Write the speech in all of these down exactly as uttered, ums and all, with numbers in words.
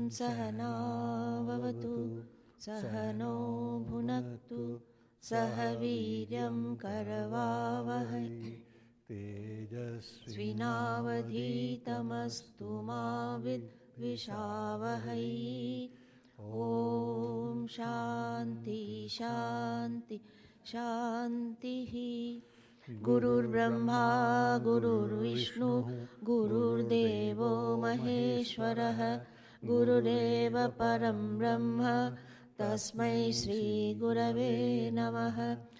सहनाववतु सहनो भुनक्तु सह वीर्यं करवावहै तेजस्विनावधीतमस्तु मा विद्विषावहै। ॐ शान्ति शान्ति शान्तिः। गुरुर्ब्रह्मा गुरुर्विष्णु गुरुर्देवो महेश्वरः गुरुरेव परं ब्रह्म तस्मै श्री गुरवे नमः।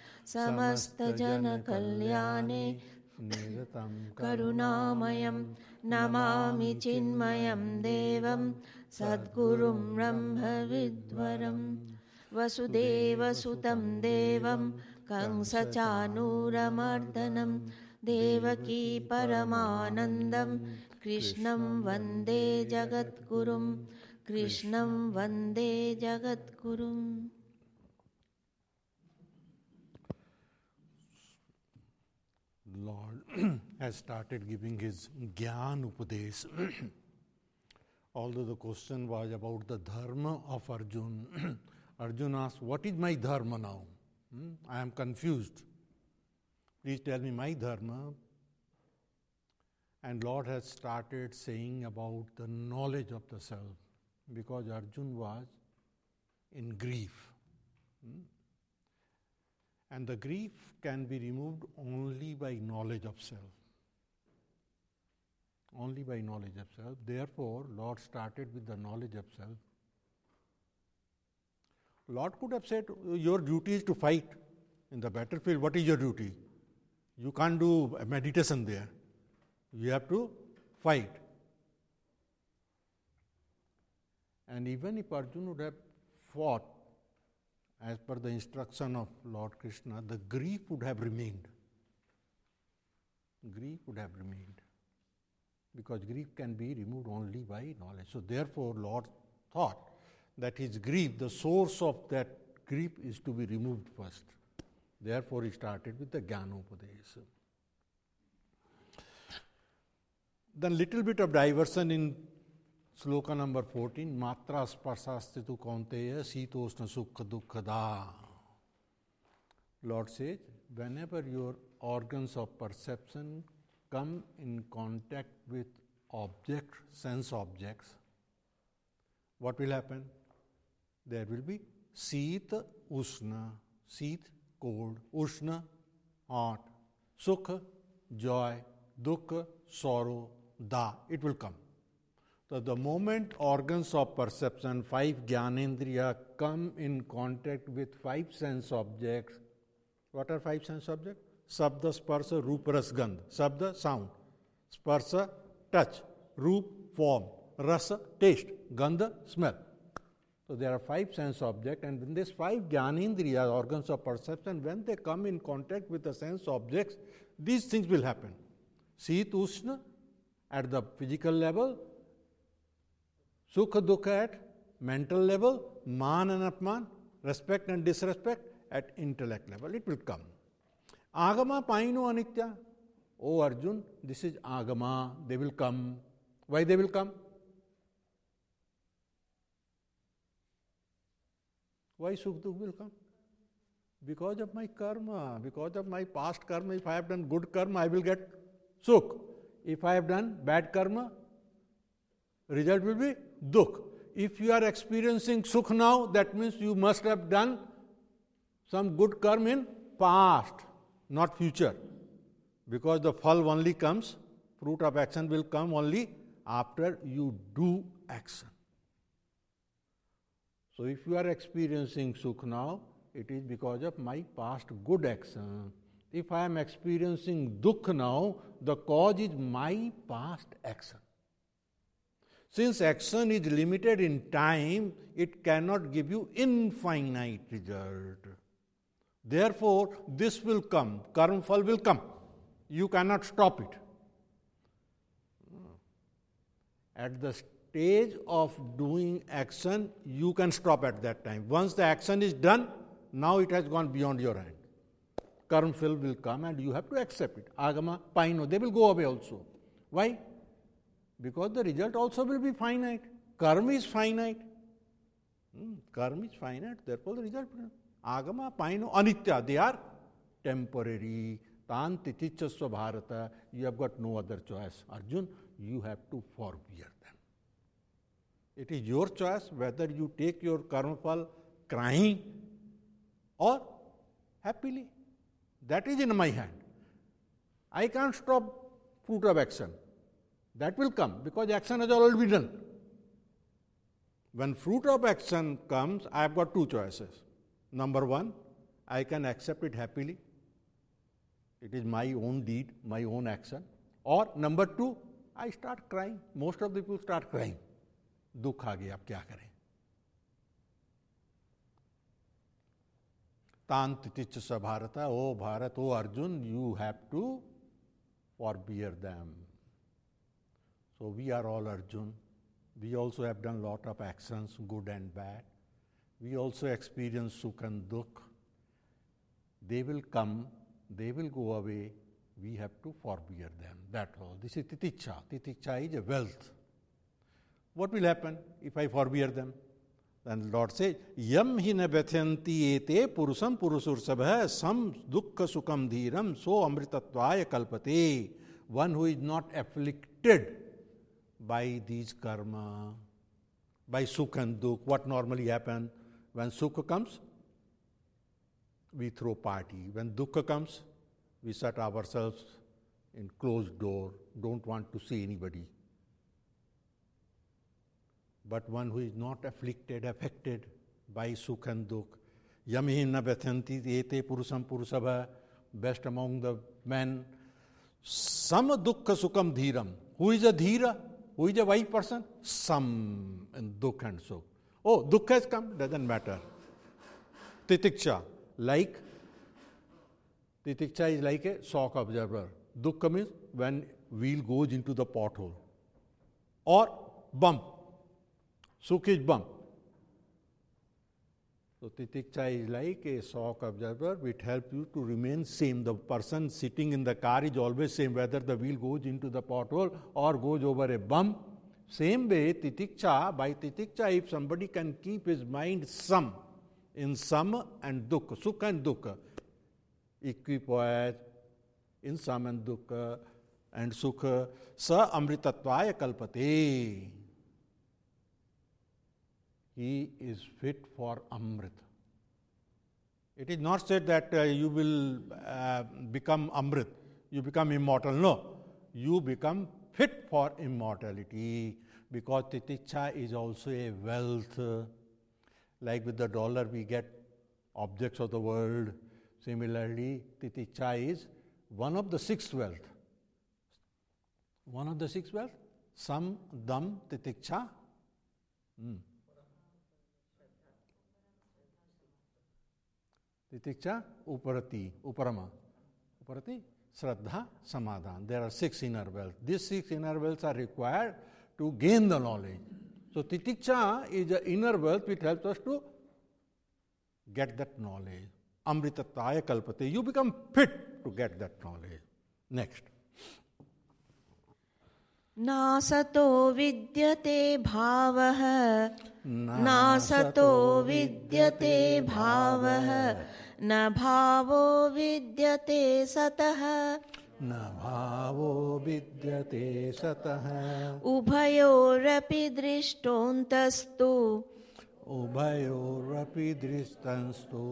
समस्तजनकल्याणे करुणामयं नमामि चिन्मयं देवं सद्गुरुं ब्रह्मविद्वरं वसुदेवसुतं देवं कंसचानूरमर्दनं देवकी परमानन्दं कृष्णं वन्दे जगद्गुरुं कृष्णं वन्दे जगद्गुरुम्। Lord has started giving his Gyan Upadesh. Although the question was about the dharma of Arjun, Arjun asked, what is my dharma now? Hmm? I am confused. Please tell me my dharma. And Lord has started saying about the knowledge of the self, because Arjun was in grief. Hmm? And the grief can be removed only by knowledge of self. Only by knowledge of self. Therefore, Lord started with the knowledge of self. Lord could have said, your duty is to fight in the battlefield. What is your duty? You can't do meditation there. You have to fight. And even if Arjuna would have fought, as per the instruction of Lord Krishna, the grief would have remained. Grief would have remained. Because grief can be removed only by knowledge. So therefore, Lord thought that his grief, the source of that grief is to be removed first. Therefore, he started with the Jnanopadesha. Then little bit of diversion in Sloka number fourteen, Matra Sparsastitu Kaunteya Sitosna Sukha Dukkada. Lord says, whenever your organs of perception come in contact with object, sense objects, what will happen? There will be Sita, Ushna, Sit, cold, Ushna, hot, Sukha, joy, Dukkha, sorrow, Da, it will come. So the moment organs of perception, five Jnanendriya, come in contact with five sense objects, what are five sense objects? Sabda, Sparsa, Rupa, Ras, Gandha. Sabda, sound. Sparsa, touch. Roop, form. Rasa, taste. Gandha, smell. So there are five sense objects, and in these five Jnanendriya, organs of perception, when they come in contact with the sense objects, these things will happen. Sit, Ushna, at the physical level, Sukha, Dukkha at mental level, Man and Apman, respect and disrespect at intellect level. It will come. Agama Paino Anitya. Oh Arjun, this is Agama. They will come. Why they will come? Why Sukha Dukkha will come? Because of my karma. Because of my past karma. If I have done good karma, I will get Sukha. If I have done bad karma, result will be Dukh. If you are experiencing Sukh now, that means you must have done some good karma in past, not future. Because the phal only comes, fruit of action will come only after you do action. So if you are experiencing Sukh now, it is because of my past good action. If I am experiencing Dukh now, the cause is my past action. Since action is limited in time, it cannot give you infinite result. Therefore, this will come, karma phal will come. You cannot stop it. At the stage of doing action, you can stop at that time. Once the action is done, now it has gone beyond your hand. Karma phal will come and you have to accept it. Agama, paino, they will go away also. Why? Because the result also will be finite. Karma is finite. Hmm, karma is finite, therefore the result. Agama, paino, anitya, they are temporary. Tan titichasva bharata, you have got no other choice. Arjun, you have to forbear them. It is your choice whether you take your karma phal crying or happily. That is in my hand. I can't stop fruit of action. That will come because action has already been done. When fruit of action comes, I have got two choices. Number one, I can accept it happily. It is my own deed, my own action. Or number two, I start crying. Most of the people start crying. Dukh aa gaya, ab kya kare? Tan titicha sa bharata, oh Bharat, oh Arjun, you have to forbear them. So we are all Arjun. We also have done lot of actions, good and bad. We also experience sukh and dukh. They will come, they will go away. We have to forbear them. That's all. This is titicha. Titicha is a wealth. What will happen if I forbear them? Then Lord says, Yam hi na vyathanti ete purusam purusursabha sam dukkha sukham dhiram so amritatvaya kalpate. One who is not afflicted by these karma, by sukh and dukh. What normally happens? When sukha comes, we throw party. When dukkha comes, we shut ourselves in closed door, don't want to see anybody. But one who is not afflicted, affected by sukh and dukh, yamihi na vyathanti ete purusam purusabha, best among the men, sam dukkha sukham dhiram. Who is a dhira? Who is a wise person? Some in dukh and sukh. Oh, dukh has come, doesn't matter. Titiksha, like, titiksha is like a shock observer. Dukkha means when wheel goes into the pothole. Or bump. Sukh is bump. So titiksha is like a shock observer which helps you to remain same. The person sitting in the car is always same, whether the wheel goes into the pothole or goes over a bump. Same way, titiksha, by titiksha, if somebody can keep his mind sum, in sam and dukkha, sukha and dukkha, equipoise in sam and dukkha and sukha, sa amritatvaya kalpate. He is fit for amrit. It is not said that uh, you will uh, become amrit, you become immortal. No, you become fit for immortality because titiksha is also a wealth. Like with the dollar, we get objects of the world. Similarly, titiksha is one of the six wealth. One of the six wealth, sam, dam, titiksha. Hmm. Titiksha, uparati, uparama. Uparati, shraddha, samadhan. There are six inner wealth. These six inner wealths are required to gain the knowledge. So titiksha is an inner wealth which helps us to get that knowledge. Amritataya kalpate. You become fit to get that knowledge. Next. नासतो विद्यते भावः नासतो विद्यते भावः न भावो विद्यते सतः न भावो विद्यते सतः उभयोरपि दृष्टोऽन्तस्तु उभयोरपि दृष्टोऽन्तस्तु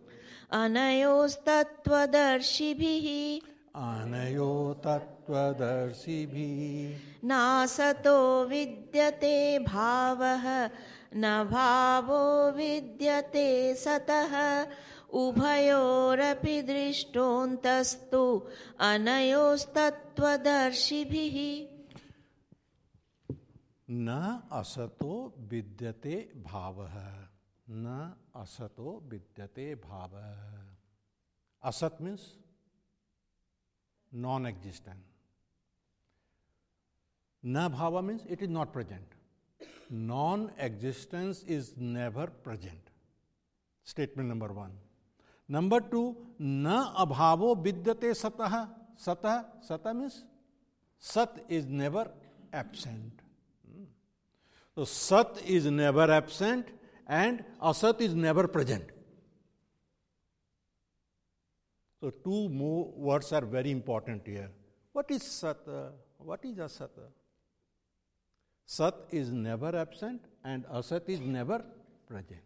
अनयोस्तत्त्वदर्शिभिः अनयो तत्त्वदर्शिभिः नासतो विद्यते भावः न भावो विद्यते सतः उभयोरपि दृष्टोऽन्तस्तु अनयोस्तत्त्वदर्शिभिः न असतो विद्यते भावः न असतो विद्यते भावः. Asat means non-existent. Na bhava means it is not present. Non-existence is never present. Statement number one. Number two, na abhavo vidyate satah. Satah, satah means sat is never absent. So Sat is never absent and Asat is never present. So two more words are very important here. What is Sat? What is Asat? Sat is never absent and Asat is never present.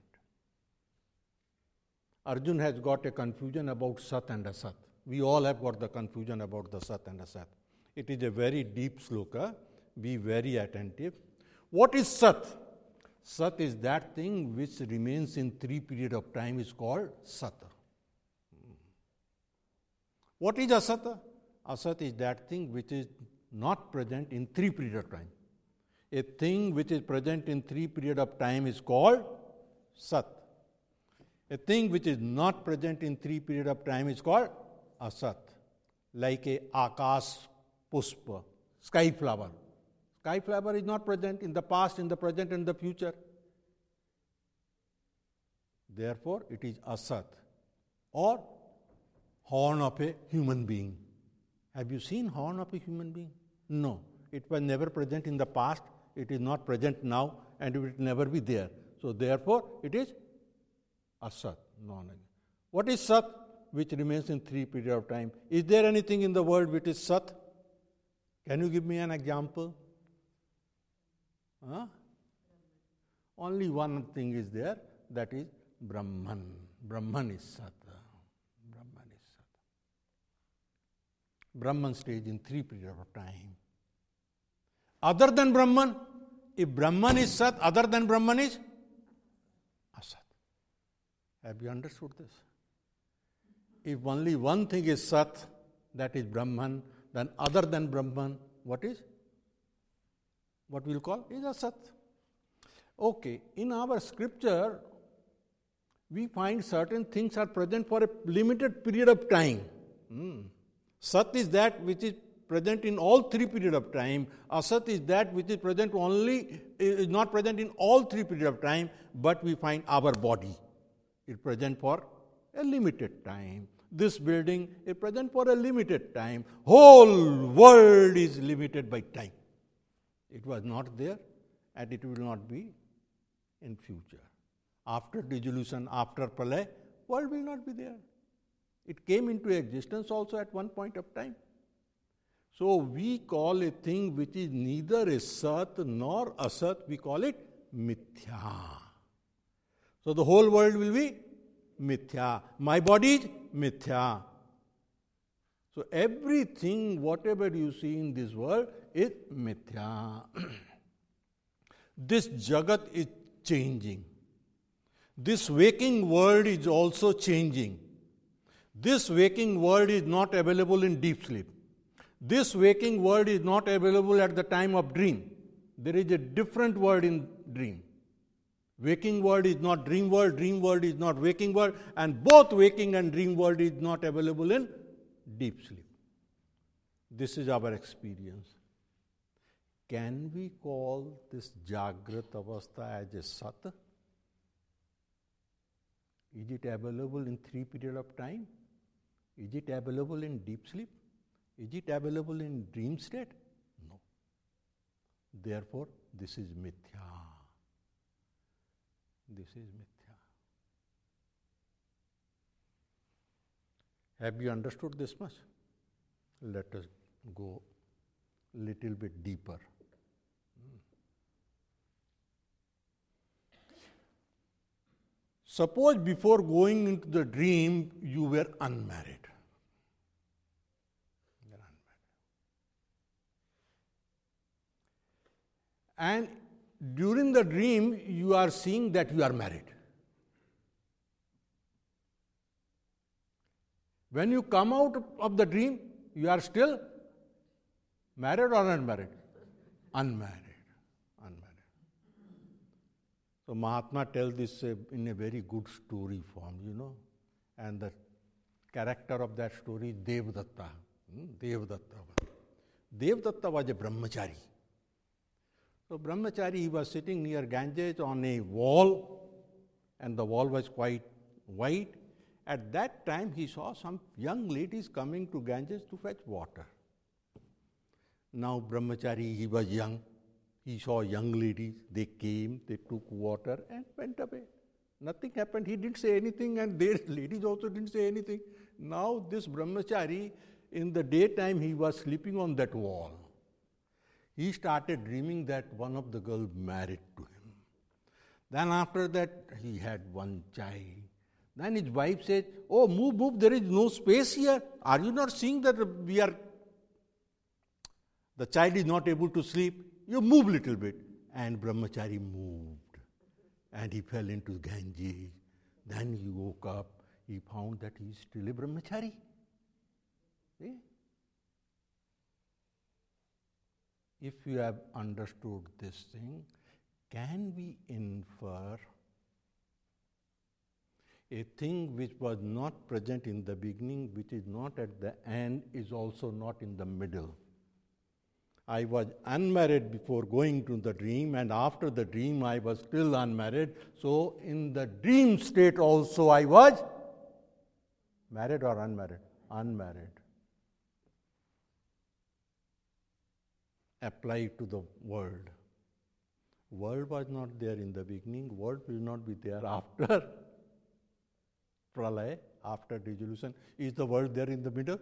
Arjun has got a confusion about Sat and Asat. We all have got the confusion about the Sat and Asat. It is a very deep sloka. Be very attentive. What is Sat? Sat is that thing which remains in three period of time is called Sat. What is Asat? Asat is that thing which is not present in three period of time. A thing which is present in three period of time is called Sat. A thing which is not present in three period of time is called Asat. Like a Akash Puspa, sky flower. Sky flower is not present in the past, in the present, and the future. Therefore, it is Asat. Or horn of a human being. Have you seen horn of a human being? No. It was never present in the past, it is not present now, and it will never be there. So therefore, it is Asat. No, no. What is Sat? Which remains in three period of time. Is there anything in the world which is Sat? Can you give me an example? Huh? Only one thing is there, that is Brahman. Brahman is Sat. Brahman is Sat. Brahman stays in three period of time. Other than Brahman, if Brahman is Sat, other than Brahman is Asat. Have you understood this? If only one thing is Sat, that is Brahman, then other than Brahman, what is? What we will call is Asat. Okay, in our scripture, we find certain things are present for a limited period of time. Hmm. Sat is that which is present in all three period of time. Asat is that which is present only, is not present in all three period of time, but we find our body is present for a limited time. This building is present for a limited time. Whole world is limited by time. It was not there and it will not be in future. After dissolution, after pralay, world will not be there. It came into existence also at one point of time. So we call a thing which is neither a Sat nor Asat, we call it Mithya. So the whole world will be Mithya. My body is Mithya. So everything, whatever you see in this world is Mithya. This Jagat is changing. This waking world is also changing. This waking world is not available in deep sleep. This waking world is not available at the time of dream. There is a different world in dream. Waking world is not dream world, dream world is not waking world, and both waking and dream world is not available in deep sleep. This is our experience. Can we call this Jagrat Avastha as a Sat? Is it available in three period of time? Is it available in deep sleep? Is it available in dream state? No. Therefore, this is Mithya. This is Mithya. Have you understood this much? Let us go little bit deeper. Suppose before going into the dream, you were unmarried. You are unmarried. And during the dream, you are seeing that you are married. When you come out of the dream, you are still married or unmarried? Unmarried. So Mahatma tells this in a very good story form, you know, and the character of that story is Devdatta. Hmm? Devdatta. Devdatta was a brahmachari. So brahmachari, he was sitting near Ganges on a wall, and the wall was quite wide. At that time, he saw some young ladies coming to Ganges to fetch water. Now brahmachari, he was young, He saw young ladies, they came, they took water and went away. Nothing happened. He didn't say anything and their ladies also didn't say anything. Now this brahmachari, in the daytime he was sleeping on that wall. He started dreaming that one of the girls married to him. Then after that he had one child. Then his wife said, "Oh, move, move, there is no space here. Are you not seeing that we are, the child is not able to sleep? You move little bit." And brahmachari moved and he fell into Ganges. Then he woke up, he found that he is still a brahmachari. See? If you have understood this thing, can we infer a thing which was not present in the beginning, which is not at the end, is also not in the middle? I was unmarried before going to the dream, and after the dream I was still unmarried. So in the dream state also I was married or unmarried? Unmarried. Apply to the world. World was not there in the beginning, world will not be there after pralaya, after dissolution. Is the world there in the middle?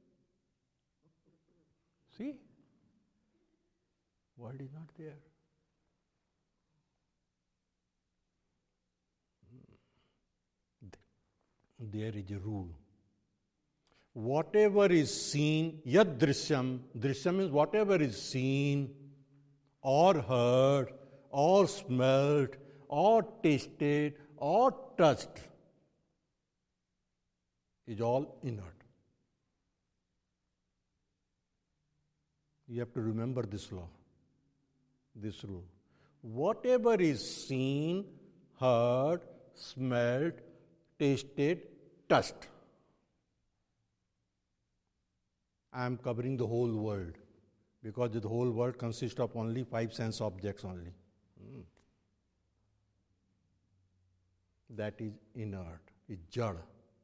See? World is not there. There is a rule. Whatever is seen, yad drishyam, drishyam means whatever is seen or heard or smelled or tasted or touched is all inert. You have to remember this law, this rule. Whatever is seen, heard, smelled, tasted, touched. I am covering the whole world because the whole world consists of only five sense objects only. Hmm. That is inert, is jada.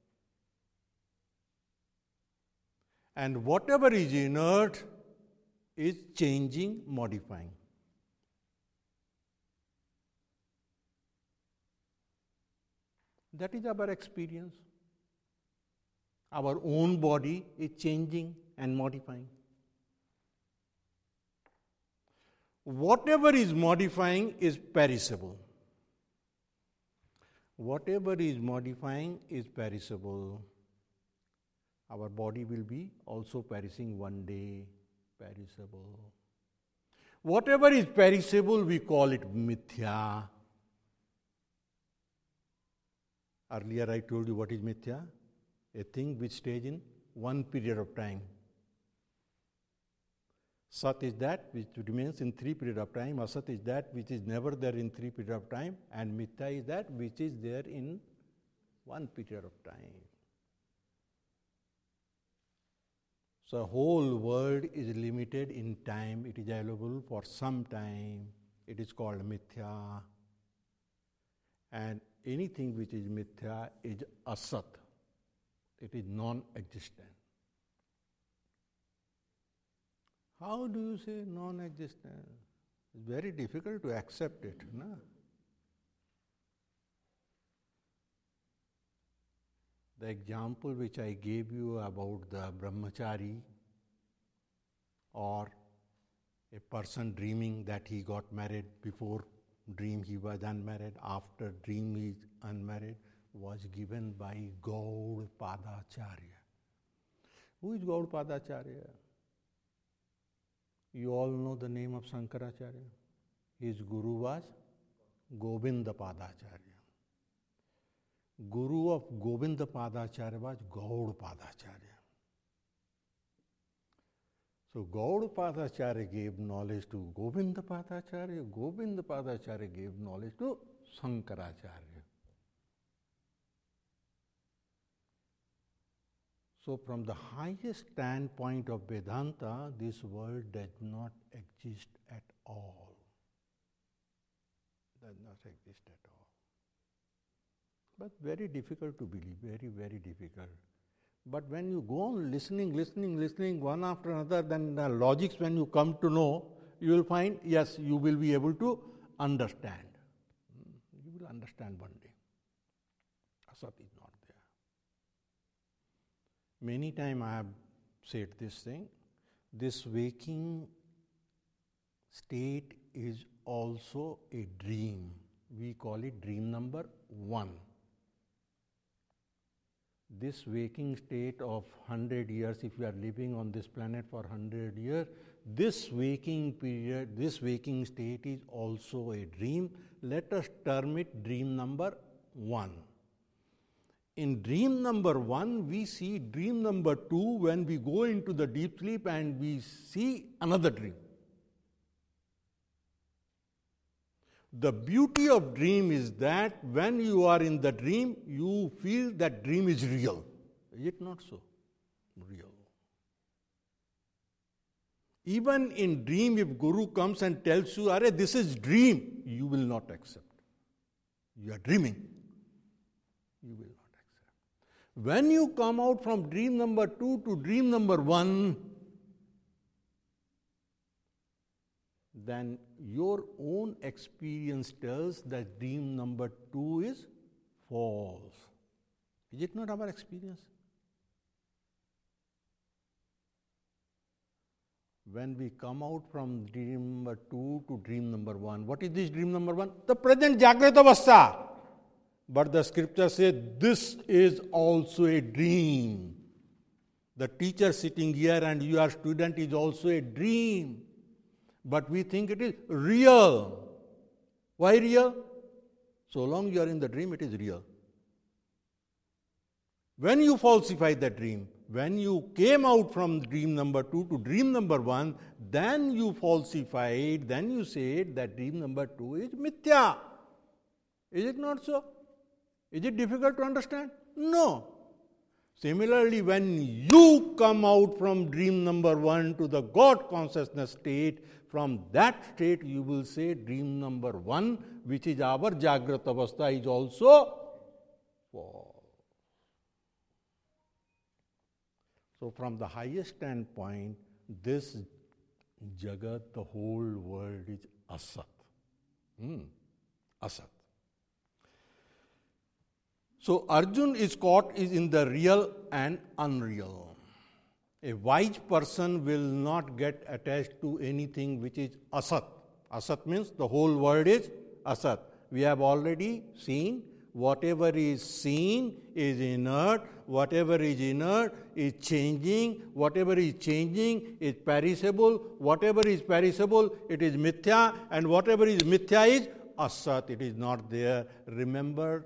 And whatever is inert is changing, modifying. That is our experience. Our own body is changing and modifying. Whatever is modifying is perishable. Whatever is modifying is perishable. Our body will be also perishing one day, perishable. Whatever is perishable, we call it mithya. Earlier I told you what is mithya. A thing which stays in one period of time. Sat is that which remains in three period of time. Asat is that which is never there in three period of time. And mithya is that which is there in one period of time. So whole world is limited in time. It is available for some time. It is called mithya. And anything which is mithya is asat. It is non-existent. How do you say non-existent? It's very difficult to accept it. No? The example which I gave you about the brahmachari or a person dreaming that he got married, before dream he was unmarried, after dream he is unmarried, was given by Gaudapadacharya. Who is Gaudapadacharya? You all know the name of Shankaracharya. His guru was Govindapadacharya. Guru of Govindapadacharya was Gaudapadacharya. So Gaudapadacharya gave knowledge to Govindapadacharya. Govindapadacharya gave knowledge to Shankaracharya. So from the highest standpoint of Vedanta, this world does not exist at all. Does not exist at all. But very difficult to believe, very, very difficult. But when you go on listening, listening, listening, one after another, then the logics when you come to know, you will find, yes, you will be able to understand. You will understand one day. Asat is not there. Many times I have said this thing, this waking state is also a dream. We call it dream number one. This waking state of one hundred years, if we are living on this planet for one hundred years, this waking period, this waking state is also a dream. Let us term it dream number one. In dream number one, we see dream number two when we go into the deep sleep and we see another dream. The beauty of dream is that when you are in the dream, you feel that dream is real. Is it not so? Real. Even in dream, if Guru comes and tells you, "Arey, this is dream," you will not accept. You are dreaming. You will not accept. When you come out from dream number two to dream number one, then your own experience tells that dream number two is false. Is it not our experience? When we come out from dream number two to dream number one, what is this dream number one? The present Jagrata Avastha. But the scripture says this is also a dream. The teacher sitting here and you are student is also a dream. But we think it is real. Why real? So long you are in the dream, it is real. When you falsify the dream, when you came out from dream number two to dream number one, then you falsified, then you said that dream number two is mithya. Is it not so? Is it difficult to understand? No. Similarly, when you come out from dream number one to the God consciousness state, from that state you will say dream number one, which is our Jagrata Avastha, is also false. So from the highest standpoint, this Jagat, the whole world is Asat. Hmm. Asat. So Arjun is caught is in the real and unreal. A wise person will not get attached to anything which is Asat. Asat means the whole world is Asat. We have already seen whatever is seen is inert, whatever is inert is changing, whatever is changing is perishable, whatever is perishable it is mithya, and whatever is mithya is Asat, it is not there. Remember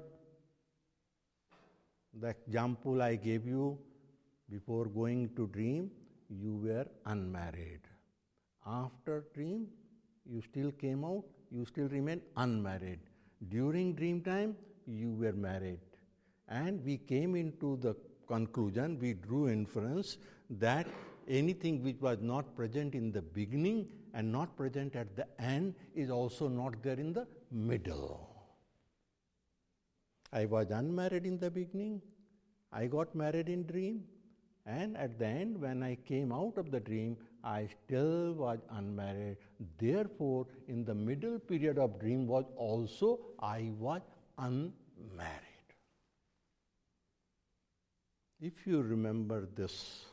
the example I gave you before going to dream, you were unmarried. After dream, you still came out, you still remain unmarried. During dream time, you were married. And we came into the conclusion, we drew inference that anything which was not present in the beginning and not present at the end is also not there in the middle. I was unmarried in the beginning, I got married in dream, and at the end when I came out of the dream, I still was unmarried. Therefore, in the middle period of dream was also I was unmarried. If you remember this,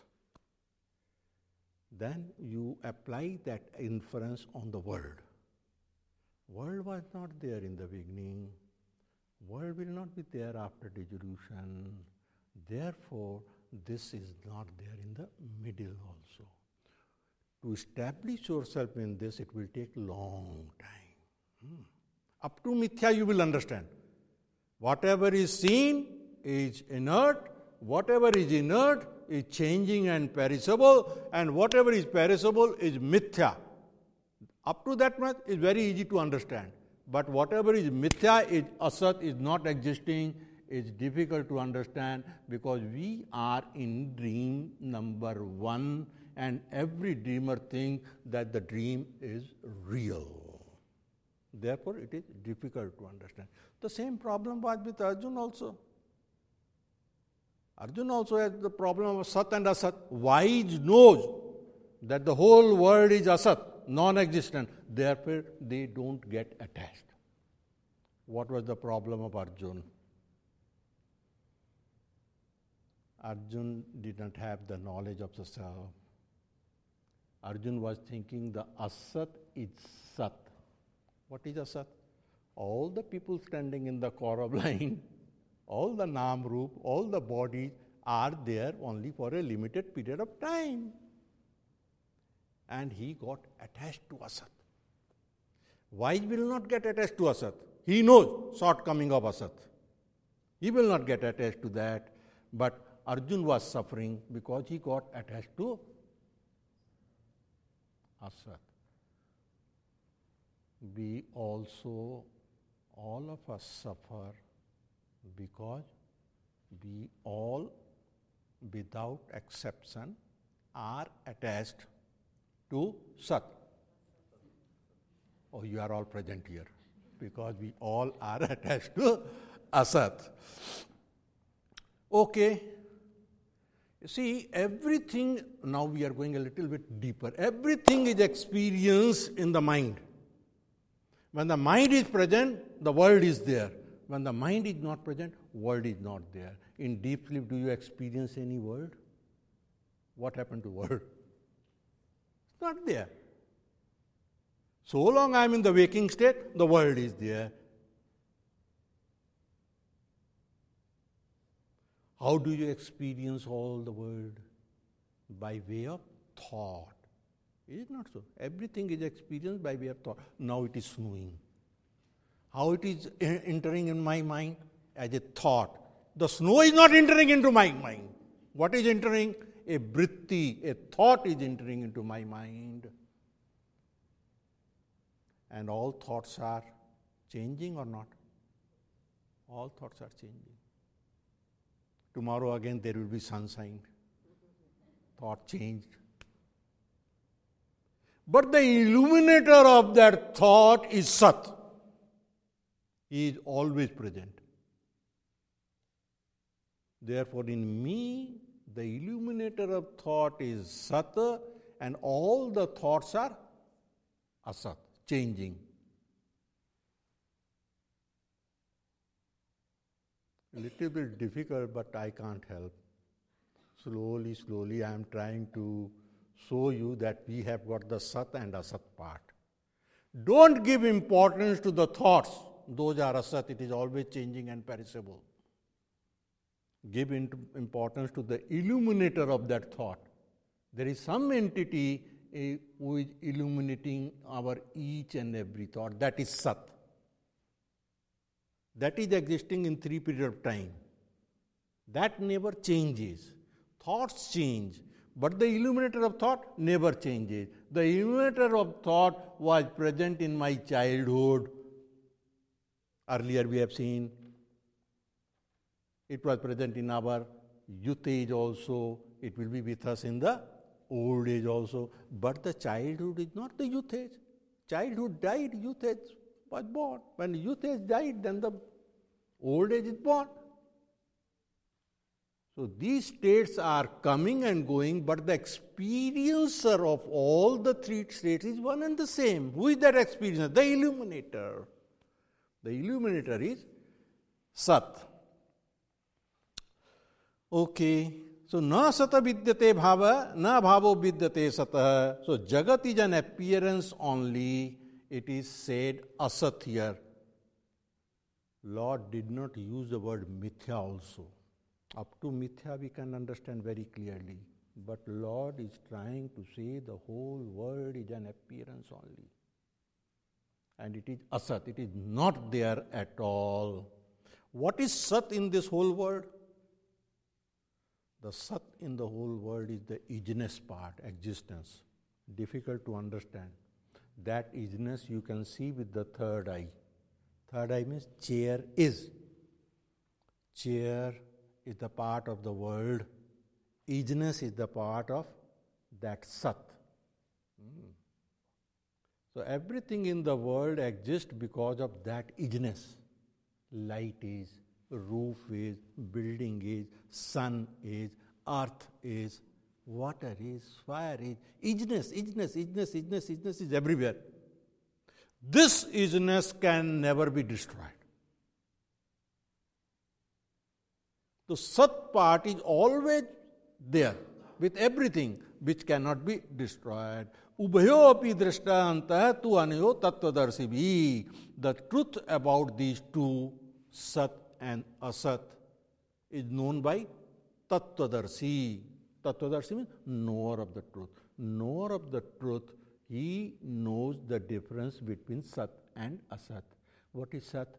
then you apply that inference on the world. World was not there in the beginning. World will not be there after dissolution. Therefore, this is not there in the middle also. To establish yourself in this, it will take long time. Hmm. Up to mithya you will understand. Whatever is seen is inert, whatever is inert is changing and perishable, and whatever is perishable is mithya. Up to that much is very easy to understand. But whatever is mithya, is asat, is not existing, is difficult to understand because we are in dream number one and every dreamer thinks that the dream is real. Therefore, it is difficult to understand. The same problem was with Arjuna also. Arjuna also has the problem of Sat and Asat. Wise knows that the whole world is Asat. non-existent. Therefore, they don't get attached. What was the problem of Arjuna? Arjuna did not have the knowledge of the self. Arjuna was thinking the asat is sat. What is asat? All the people standing in the Kaurav line, all the Nam Roop, all the bodies are there only for a limited period of time. And he got attached to asat. Wise will not get attached to asat. He knows shortcoming of asat. He will not get attached to that. But Arjuna was suffering because he got attached to asat. We also, all of us suffer because we all, without exception, are attached to Sat. Oh, you are all present here because we all are attached to Asat. Okay. You see, everything, now we are going a little bit deeper. Everything is experienced in the mind. When the mind is present, the world is there. When the mind is not present, world is not there. In deep sleep, do you experience any world? What happened to world? It's not there. So long I am in the waking state, the world is there. How do you experience all the world? By way of thought. Is it not so? Everything is experienced by way of thought. Now it is snowing. How it is entering in my mind? As a thought. The snow is not entering into my mind. What is entering? A vritti, a thought is entering into my mind. And all thoughts are changing or not? All thoughts are changing. Tomorrow again there will be sunshine. Thought changed. But the illuminator of that thought is Sat. He is always present. Therefore, in me, the illuminator of thought is Sat, and all the thoughts are Asat, changing. A little bit difficult, but I can't help. Slowly, slowly, I am trying to show you that we have got the Sat and Asat part. Don't give importance to the thoughts. Those are Asat. It is always changing and perishable. Give importance to the illuminator of that thought. There is some entity uh, who is illuminating our each and every thought. That is Sat. That is existing in three periods of time. That never changes. Thoughts change, but the illuminator of thought never changes. The illuminator of thought was present in my childhood. Earlier we have seen it was present in our youth age also. It will be with us in the old age also. But the childhood is not the youth age. Childhood died, youth age was born. When youth age died, then the old age is born. So these states are coming and going, but the experiencer of all the three states is one and the same. Who is that experiencer? The illuminator. The illuminator is Sat. Okay. So, na sata vidyate bhava, na bhavo vidyate sata. So, Jagat is an appearance only. It is said asat here. Lord did not use the word mithya also. Up to mithya we can understand very clearly. But Lord is trying to say the whole world is an appearance only. And it is asat. It is not there at all. What is sat in this whole world? The Sat in the whole world is the isness part, existence. Difficult to understand. That isness you can see with the third eye. Third eye means chair is. Chair is the part of the world. Isness is the part of that Sat. Hmm. So everything in the world exists because of that isness. Light is, roof is, building is, sun is, earth is, water is, fire is, isness, isness, isness, isness, isness is everywhere. This isness can never be destroyed. The Sat part is always there with everything which cannot be destroyed. Ubhayo api drishtantah tu anayo tattvadarshibhi. The truth about these two, Sat and Asat, is known by Tattvadarshi. Tattvadarshi means knower of the truth. Knower of the truth, he knows the difference between Sat and Asat. What is Sat?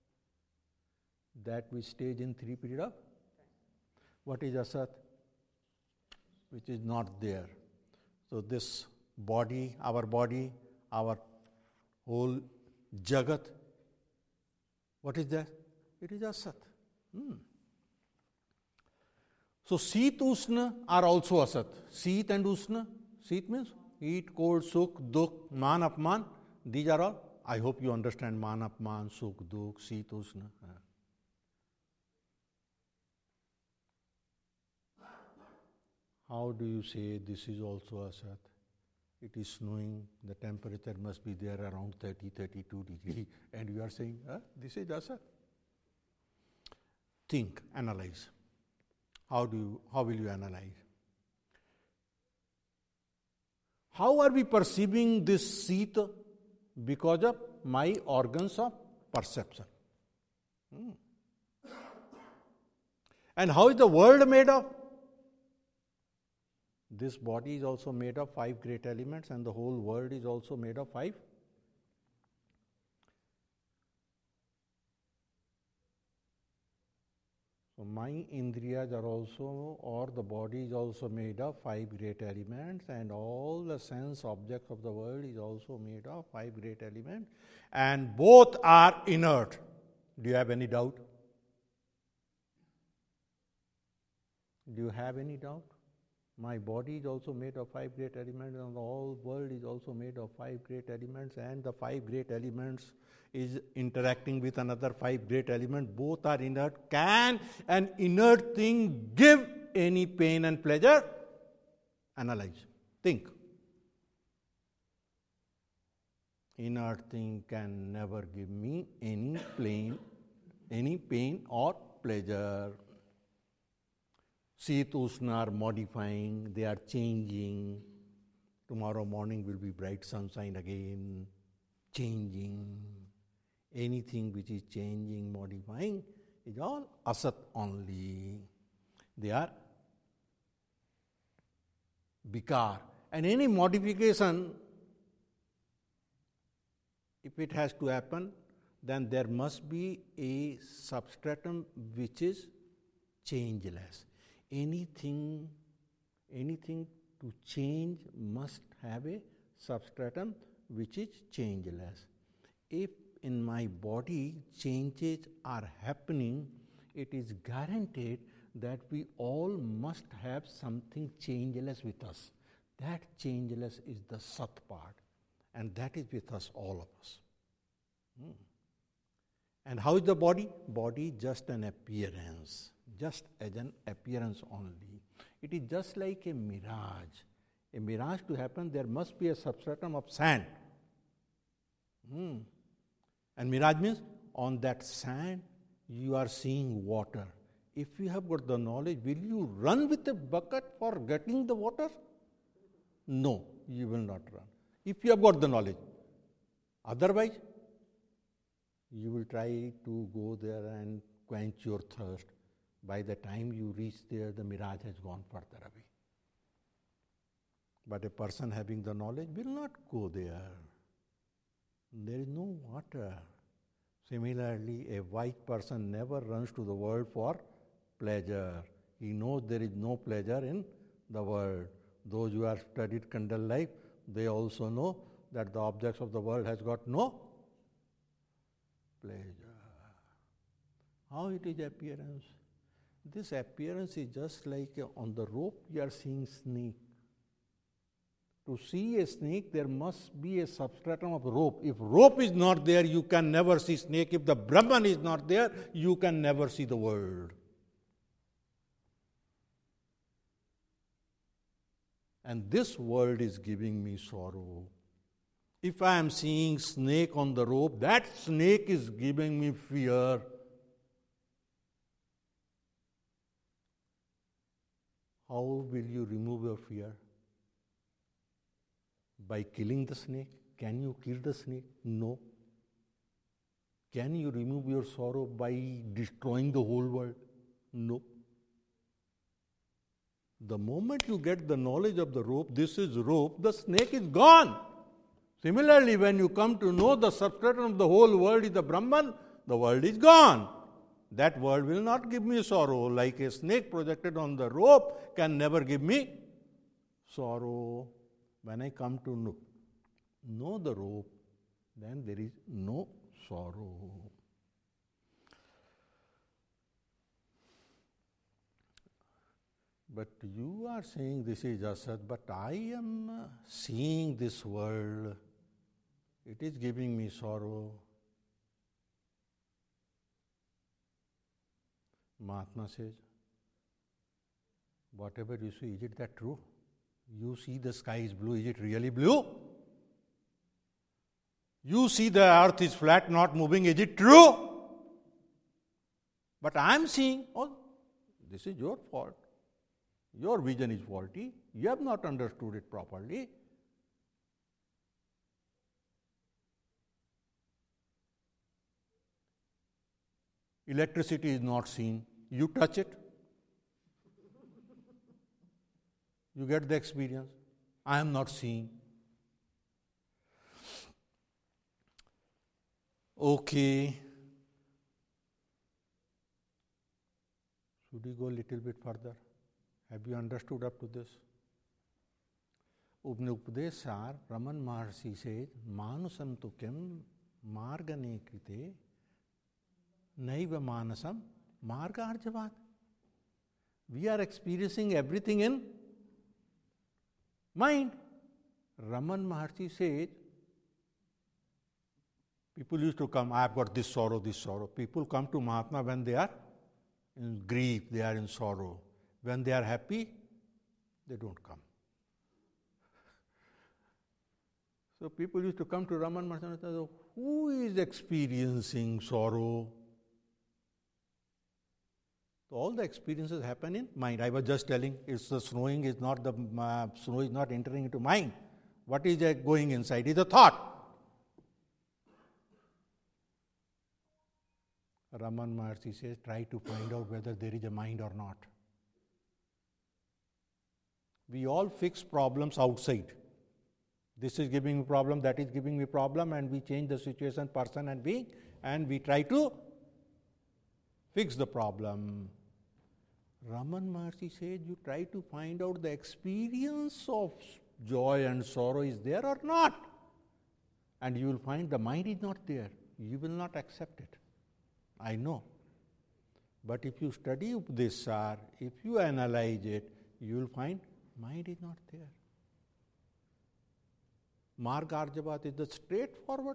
That which stays in three period of. What is Asat? Which is not there. So this body, our body, our whole Jagat, what is that? It is Asat. Hmm. So Sheet, Ushna are also Asat. Sheet and Ushna. Sheet means heat, cold, Sukh, Dukh, Man, Apman. These are all. I hope you understand Man, Apman, Sukh, Dukh, Sheet, Ushna. How do you say this is also Asat? It is snowing, the temperature must be there around thirty, thirty-two degrees, and you are saying, huh, this is Asat. Think, analyze. How do you, how will you analyze? How are we perceiving this Sheet? Because of my organs of perception. Hmm. And how is the world made of? This body is also made of five great elements, and the whole world is also made of five. So my indriyas are also, or the body is also made of five great elements, and all the sense objects of the world is also made of five great elements, and both are inert. Do you have any doubt? Do you have any doubt? My body is also made of five great elements, and the whole world is also made of five great elements, and the five great elements is interacting with another five great elements. Both are inert. Can an inert thing give any pain and pleasure? Analyze. Think. Inert thing can never give me any pain, any pain or pleasure. Sheet, Ushna are modifying, they are changing. Tomorrow morning will be bright sunshine again, changing. Anything which is changing, modifying, is all Asat only. They are Vikar. And any modification, if it has to happen, then there must be a substratum which is changeless. Anything, anything to change must have a substratum which is changeless. If in my body changes are happening, it is guaranteed that we all must have something changeless with us. That changeless is the Sat part, and that is with us, all of us. Hmm. And how is the body? Body just an appearance. Just as an appearance only. It is just like a mirage. A mirage to happen, there must be a substratum of sand. Hmm. And mirage means on that sand you are seeing water. If you have got the knowledge, will you run with a bucket for getting the water? No, you will not run. If you have got the knowledge. Otherwise, you will try to go there and quench your thirst. By the time you reach there, the mirage has gone further away. But a person having the knowledge will not go there. There is no water. Similarly, a wise person never runs to the world for pleasure. He knows there is no pleasure in the world. Those who have studied candle life, they also know that the objects of the world has got no pleasure. How it is appearance? This appearance is just like on the rope you are seeing snake. To see a snake, there must be a substratum of rope. If rope is not there, you can never see snake. If the Brahman is not there, you can never see the world. and this world is giving me sorrow. If I am seeing snake on the rope, that snake is giving me fear. How will you remove your fear? By killing the snake? Can you kill the snake? No. Can you remove your sorrow by destroying the whole world? No. The moment you get the knowledge of the rope, this is rope, the snake is gone. Similarly, when you come to know the substratum of the whole world is the Brahman, the world is gone. That world will not give me sorrow. Like a snake projected on the rope can never give me sorrow. When I come to know, know the rope, then there is no sorrow. But you are saying this is asat, but I am seeing this world. It is giving me sorrow. Mahatma says, whatever you see, is it that true? You see the sky is blue, is it really blue? You see the earth is flat, not moving, is it true? But I am seeing, oh, this is your fault. Your vision is faulty. You have not understood it properly. Electricity is not seen. You touch it. You get the experience. I am not seeing. Okay. Should we go a little bit further? Have you understood up to this? Upneupadesar, Raman Maharshi says, Manusam tukyam margane krite naiva manasam marga arjavat. We are experiencing everything in mind. Raman Maharshi says, people used to come, I have got this sorrow, this sorrow. People come to Mahatma when they are in grief, they are in sorrow. When they are happy, they don't come. So people used to come to Raman Maharshi and say, who is experiencing sorrow? So all the experiences happen in mind. I was just telling, it's the snowing is not the uh, snow is not entering into mind. What is uh, going inside is a thought. Raman Maharshi says, try to find out whether there is a mind or not. We all fix problems outside. This is giving me problem, that is giving me problem, and we change the situation, person and being, and we try to fix the problem. Raman Maharshi says, you try to find out the experience of joy and sorrow is there or not. And you will find the mind is not there. You will not accept it. I know. But if you study Upadesar, if you analyze it, you will find mind is not there. Marga Arjavat is the straightforward.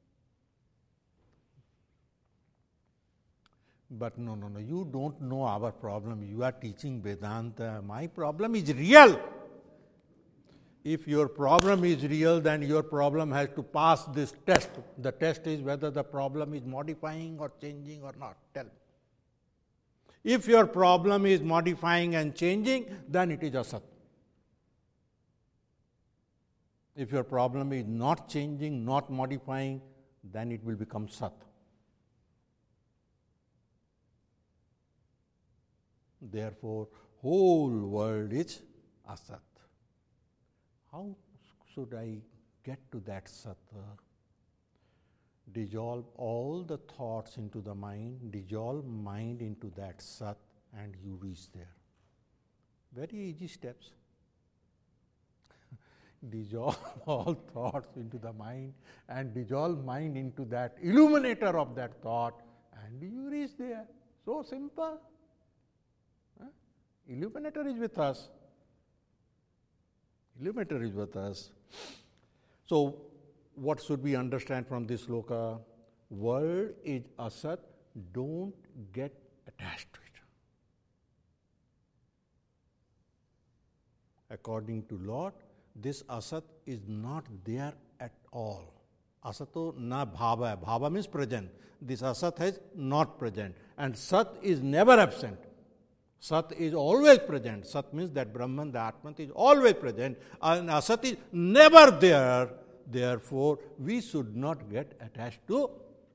But no, no, no, you don't know our problem. You are teaching Vedanta. My problem is real. If your problem is real, then your problem has to pass this test. The test is whether the problem is modifying or changing or not. Tell me. If your problem is modifying and changing, then it is asat. If your problem is not changing, not modifying, then it will become sat. Therefore, whole world is asat. How should I get to that sat? Dissolve all the thoughts into the mind, dissolve mind into that sat, and you reach there. Very easy steps. Dissolve all thoughts into the mind and dissolve mind into that illuminator of that thought, and you reach there. So simple. Huh? Illuminator is with us. Illuminator is with us. So, what should we understand from this sloka? World is asat, don't get attached to it. according to Lord, this asat is not there at all. Asato na bhava. Bhava means present. This asat is not present. And sat is never absent. Sat is always present. Sat means that Brahman, the Atman, is always present. And asat is never there. Therefore, we should not get attached to.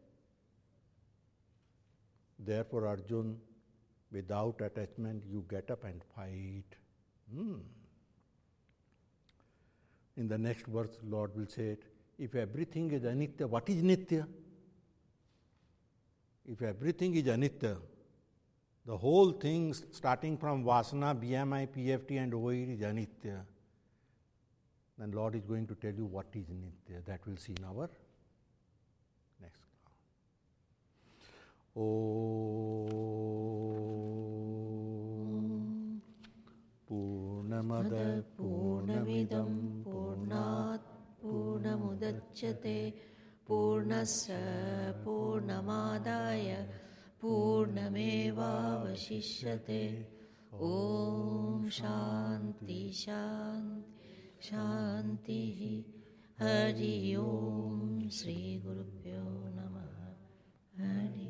Therefore, Arjun, without attachment, you get up and fight. Hmm. In the next verse, Lord will say it. If everything is anitya, what is nitya? If everything is anitya, the whole thing starting from Vasana, B M I, P F T and O E is anitya, then Lord is going to tell you what is nitya. That we'll see in our next class. Om Purnamada Purnamidam Purnat Purnamudachyate Purnasya Purnamadaya Purnamevavashishyate. Om Shanti Shanti Shanti. Hari Om Sri Gurubhyo Namaha. Hari